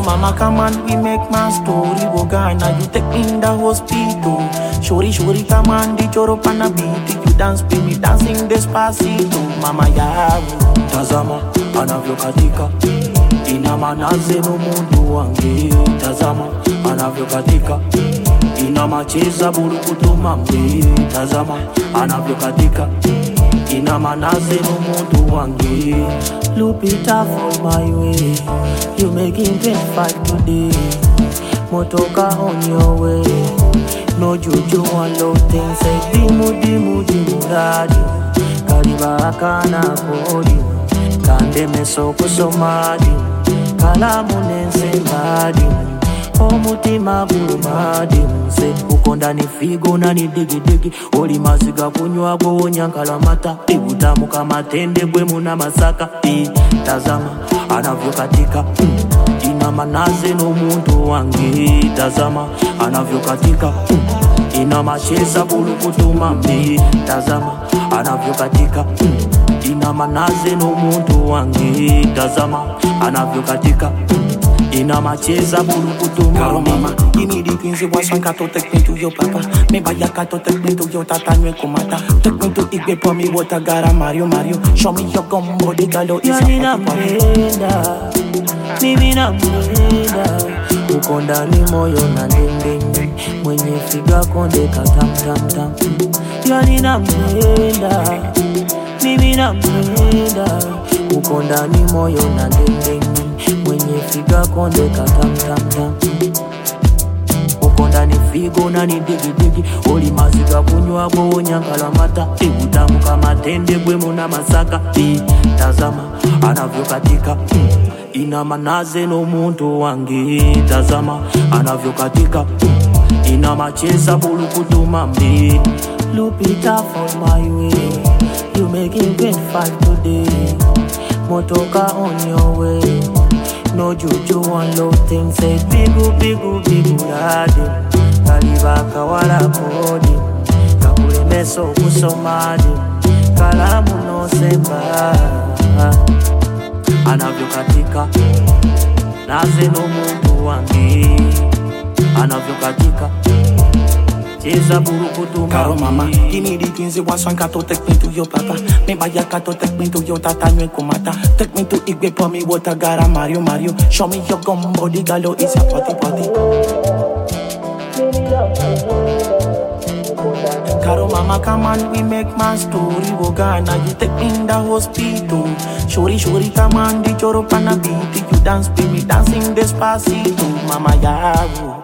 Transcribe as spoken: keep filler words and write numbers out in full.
mama, come on, we make my story go Ghana. You take me in the hospital. Shori, shori, come on, the choro pana beat. You dance, with me dancing despacito. Mama yavu, tazama, anavyokatika. Inama naze no mundu wange. Tazama, anavyokatika. Inama cheza burukutu mambe. Tazama, anavyokatika. Inama naze no mundu wange. Lupita for my way. You making twenty-five today. Motoka on your way. No juju one low thing. Say dimu dimu dimu radi. Kariba kana kodi. Kande mesoko somadi. Kalamu nense madi. Omutima bulumadi. Se ukonda ni figo na ni digi digi. Oli maziga kunywa go nyankala mata. Ibutamu kama tende bwe muna masaka. I tazama anavyokatika. Inama naze no muntu wange. Tazama anavyokatika. Inama cheza bulukutu mambi. Tazama anavyokatika. Inama naze no muntu wange. Tazama anavyokatika. Inama cheza bulukutu mambi. Mama, give me the quincy one song to take me to your papa. Me vaya to take me to your tata nwe kumata. Take me to Igbe for me water gara Mario Mario. Show me your gumbo the galo is a party. Mimi na mwenda ukonda ni moyo na ndende mwenye figa konde katam tam tam. Yani na mwenda mimi na mwenda ukonda ni moyo na ndende mwenye figa konde katam tam tam. Ukonda ni figo na ni digi digi. Oli maziga kunywa go nyankala mata. Ibutamu kama tende bwe muna masaka. I tazama anavyokatika. Inama naze no muntu wange. Tazama anavyokatika. Inama cheza bulukutu mambi. Lupita for my way. You making twenty-five today. Motoka on your way. No juju one low thing. Say bigu bigu bigu radi. Kaliba kawala kodi. Kakule meso kusomadi. Kalamu no semba. Anavyokatika. Naze no mundu wange. Anavyokatika. Cheza burukutu Karo mama, give me the quincy one song to take me to your papa. Me vaya to take me to your tata nwe kumata. Take me to Igbe for me water gara Mario Mario. Show me your gumbo the galo is a party party. Karo mama, come on, we make my story go Ghana. You take me in the hospital. Shori, shori, come on, the choro pana beat. You dance with me dancing despacito. Mama yavu.